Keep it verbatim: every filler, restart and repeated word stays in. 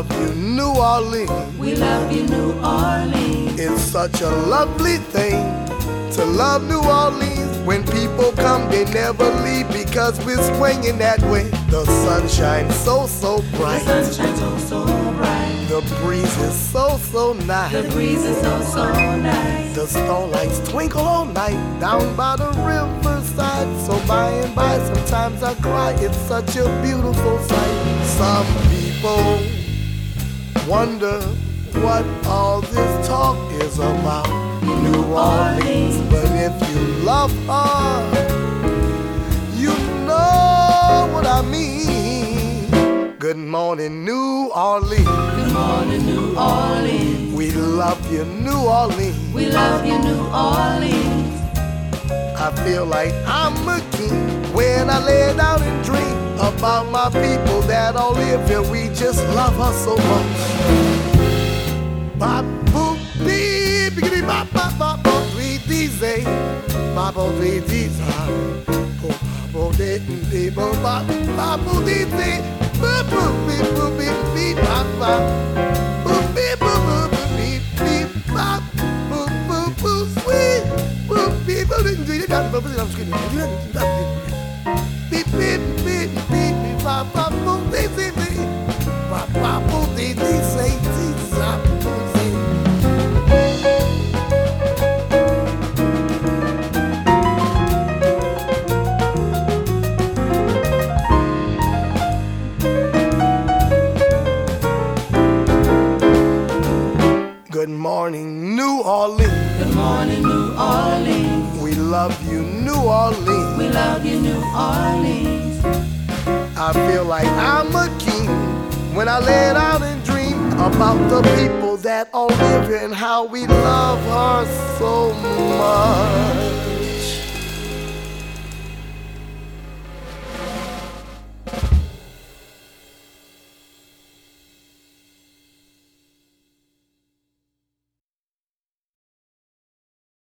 love you, New Orleans. We love you, New Orleans. It's such a lovely thing to love New Orleans. When people come, they never leave because we're swinging that way. The sun shines so, so bright. The sun shines so, so bright. The breeze is so, so nice. The breeze is so, so nice. The starlights twinkle all night down by the riverside. So by and by, sometimes I cry. It's such a beautiful sight. Some people wonder what all this talk is about. New Orleans, but if you love her, you know what I mean. Good morning, New Orleans. Good morning, New Orleans. We love you, New Orleans. We love you, New Orleans. I feel like I'm a king when I lay down and dream about my people that all live here. We just love her so much. Bop, boop, beep, biggity, bop, bop, bop, bop, three D's, eh? Bop, bop, three D's, ah. Bop, bop, dee, dee, bop, bop, bop, boop, dee, dee. Boop, boop, beep, boop, beep, beep, bop, bop. Boop, beep, boop, boop, boop, beep, beep, bop. Boop, boop, boop, sweet. Boop, beep, boop, dee, dee, dee, dee, boop, dee, beep, beep, beep, beep, beep, bop, bop, boop, dee, dee, dee. Bop, bop, boop, dee, dee, say, dee, zop. Good morning, New Orleans. Good morning, New Orleans. We love you, New Orleans. We love you, New Orleans. I feel like I'm a king when I lay down and dream about the people that all live here and how we love her so much.